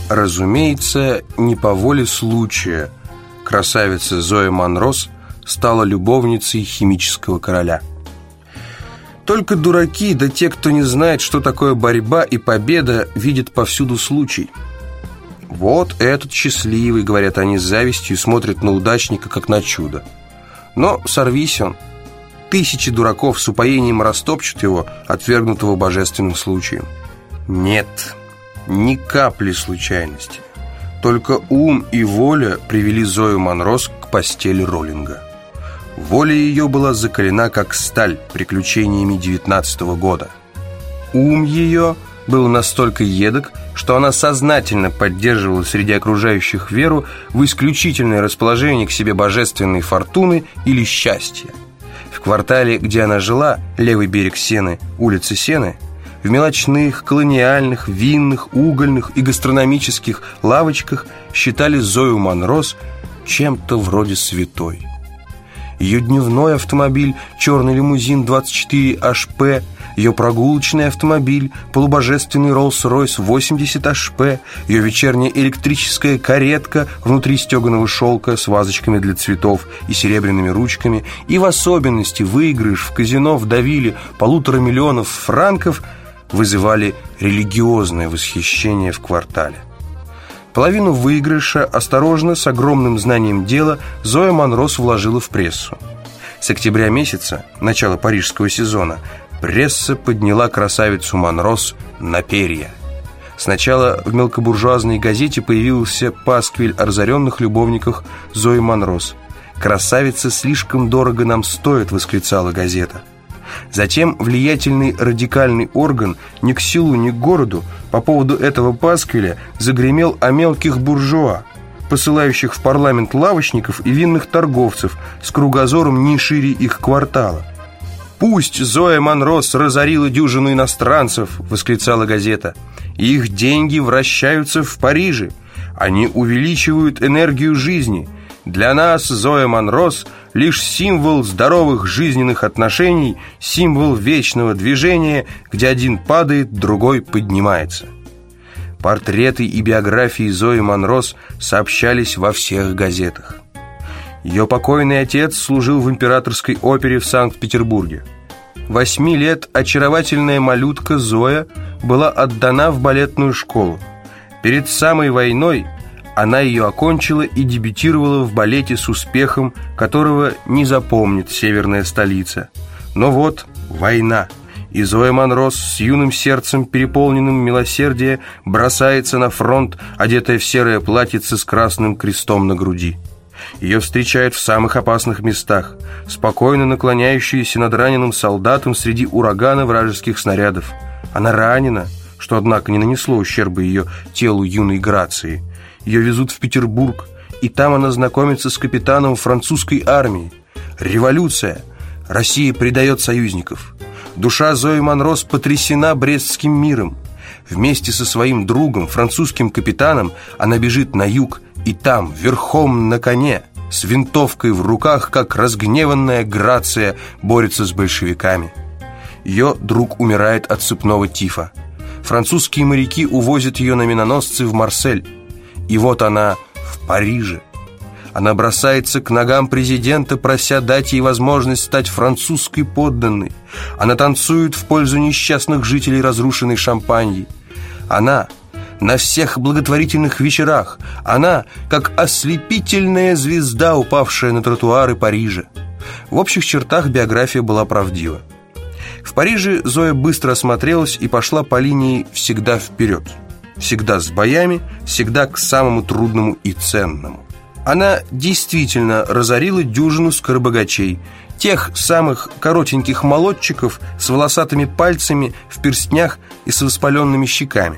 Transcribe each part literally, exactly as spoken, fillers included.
Разумеется, не по воле случая красавица Зоя Монрос стала любовницей химического короля. Только дураки, да те, кто не знает, что такое борьба и победа, видят повсюду случай. Вот этот счастливый, говорят они с завистью, смотрят на удачника, как на чудо. Но сорвись он, тысячи дураков с упоением растопчут его, отвергнутого божественным случаем. Нет, ни капли случайности. Только ум и воля привели Зою Монрос к постели Роллинга. Воля ее была закалена, как сталь, приключениями девятнадцатого года. Ум ее был настолько едок, что она сознательно поддерживала среди окружающих веру в исключительное расположение к себе божественной фортуны или счастья. В квартале, где она жила, левый берег Сены, улица Сены, в мелочных, колониальных, винных, угольных и гастрономических лавочках считали Зою Монрос чем-то вроде святой. Ее дневной автомобиль, черный лимузин двадцать четыре эйч пи, ее прогулочный автомобиль, полубожественный Роллс-Ройс восемьдесят эйч пи, ее вечерняя электрическая каретка внутри стеганого шелка с вазочками для цветов и серебряными ручками, и в особенности выигрыш в казино в Давиле полутора миллионов франков вызывали религиозное восхищение в квартале. Половину выигрыша осторожно, с огромным знанием дела, Зоя Монрос вложила в прессу. С октября месяца, начала парижского сезона, пресса подняла красавицу Монрос на перья. Сначала в мелкобуржуазной газете появился пасквиль о разоренных любовниках Зои Монрос. «Красавица слишком дорого нам стоит», — восклицала газета. Затем влиятельный радикальный орган ни к селу, ни к городу по поводу этого пасквиля загремел о мелких буржуа, посылающих в парламент лавочников и винных торговцев с кругозором не шире их квартала. «Пусть Зоя Монрос разорила дюжину иностранцев», — восклицала газета. «Их деньги вращаются в Париже. Они увеличивают энергию жизни. Для нас Зоя Монрос — лишь символ здоровых жизненных отношений, символ вечного движения, где один падает, другой поднимается». Портреты и биографии Зои Монрос сообщались во всех газетах. Ее покойный отец служил в императорской опере в Санкт-Петербурге. Восьми лет очаровательная малютка Зоя была отдана в балетную школу. Перед самой войной она ее окончила и дебютировала в балете с успехом, которого не запомнит северная столица. Но вот война, и Зоя Монрос с юным сердцем, переполненным милосердия, бросается на фронт, одетая в серое платьице с красным крестом на груди. Ее встречают в самых опасных местах, спокойно наклоняющиеся над раненым солдатом среди урагана вражеских снарядов. Она ранена, что, однако, не нанесло ущерба ее телу юной грации. Ее везут в Петербург, и там она знакомится с капитаном французской армии. Революция. Россия предает союзников. Душа Зои Монрос потрясена Брестским миром. Вместе со своим другом, французским капитаном, она бежит на юг, и там, верхом на коне, с винтовкой в руках, как разгневанная Грация, борется с большевиками. Ее друг умирает от цепного тифа. Французские моряки увозят ее на миноносцы в Марсель. И вот она в Париже. Она бросается к ногам президента, прося дать ей возможность стать французской подданной. Она танцует в пользу несчастных жителей разрушенной Шампаньи. Она на всех благотворительных вечерах. Она как ослепительная звезда, упавшая на тротуары Парижа. В общих чертах биография была правдива. В Париже Зоя быстро осмотрелась и пошла по линии «всегда вперед». Всегда с боями, всегда к самому трудному и ценному. Она действительно разорила дюжину скоробогачей, тех самых коротеньких молодчиков с волосатыми пальцами в перстнях и с воспаленными щеками.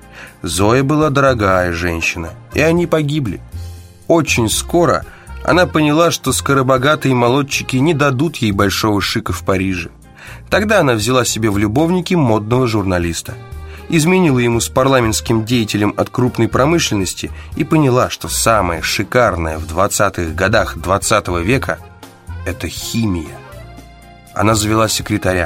Зоя была дорогая женщина, и они погибли. Очень скоро она поняла, что скоробогатые молодчики не дадут ей большого шика в Париже. Тогда она взяла себе в любовники модного журналиста, изменила ему с парламентским деятелем от крупной промышленности и поняла, что самое шикарное в двадцатых годах двадцатого века – это химия. Она завела секретаря.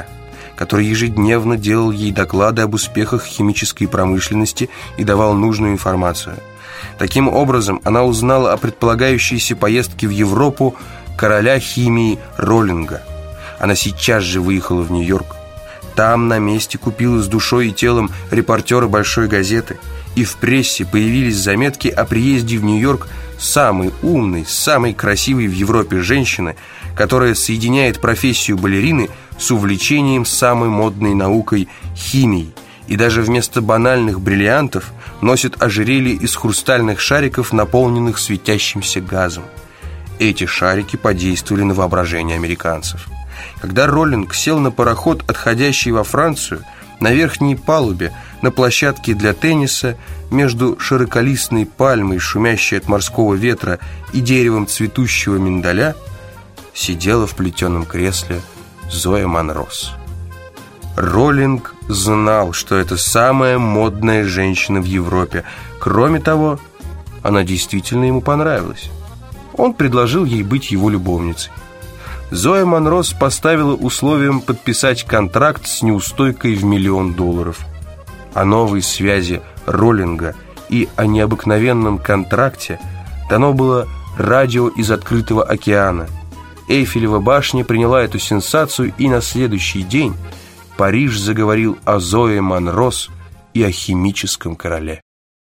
который ежедневно делал ей доклады об успехах химической промышленности и давал нужную информацию. Таким образом, она узнала о предполагающейся поездке в Европу короля химии Роллинга. Она сейчас же выехала в Нью-Йорк. Там на месте купила с душой и телом репортера большой газеты, и в прессе появились заметки о приезде в Нью-Йорк самой умной, самой красивой в Европе женщины, которая соединяет профессию балерины с увлечением самой модной наукой химией, и даже вместо банальных бриллиантов носит ожерелье из хрустальных шариков, наполненных светящимся газом. Эти шарики подействовали на воображение американцев. Когда Роллинг сел на пароход, отходящий во Францию, на верхней палубе, на площадке для тенниса, между широколистной пальмой, шумящей от морского ветра, и деревом цветущего миндаля, сидела в плетеном кресле Зоя Монрос. Роллинг знал, что это самая модная женщина в Европе. Кроме того, она действительно ему понравилась. Он предложил ей быть его любовницей. Зоя Монрос поставила условием подписать контракт с неустойкой в миллион долларов. О новой связи Роллинга и о необыкновенном контракте дано было радио из открытого океана. Эйфелева башня приняла эту сенсацию, и на следующий день Париж заговорил о Зое Монрос и о химическом короле.